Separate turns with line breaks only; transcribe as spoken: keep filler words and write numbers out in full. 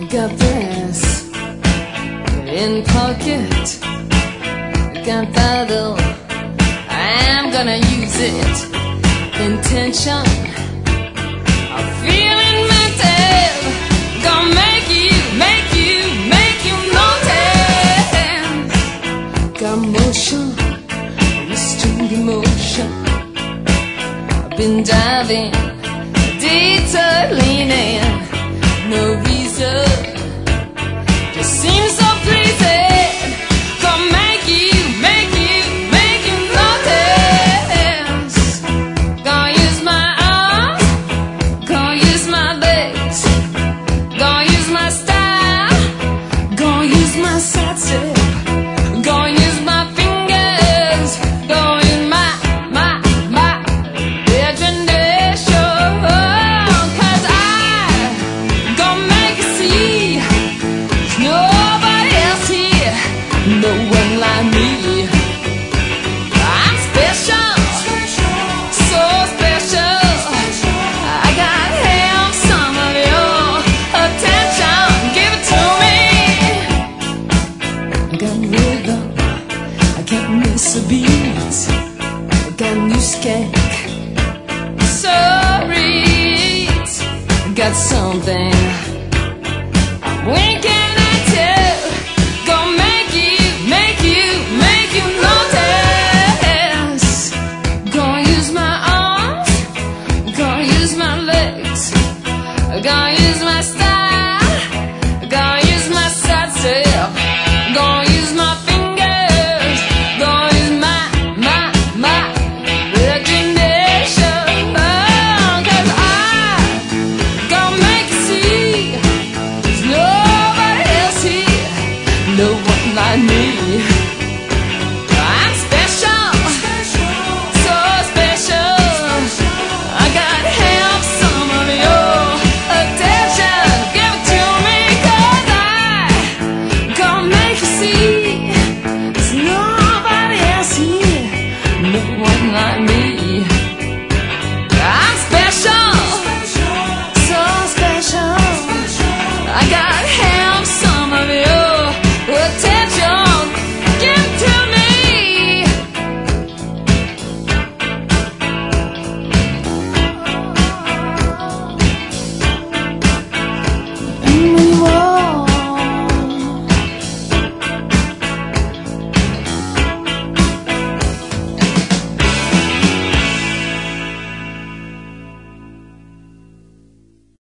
Got brass in pocket, gunpowder, I'm gonna use it. Intention of feeling mental, gonna make you, make you, make you notice. Got motion, restrained emotion. I've been diving, detour leaning, no reason, just seems so pleasing. Gonna make you, make you, make you notice. Gonna use my arms, gonna use my legs, gonna use my style, gonna use my side step, gonna use my fingers, gonna use my, my, my imagination. Cause I gonna make you see there's nobody else here, no one like me. I'm special, so special. I gotta have some of your attention, give it to me. I got rhythm, I can't miss a beat. I got new skank, sorry, I got something I'm winking at you. Gonna make you, make you, make you notice. Gonna use my arms, gonna use my legs, gonna use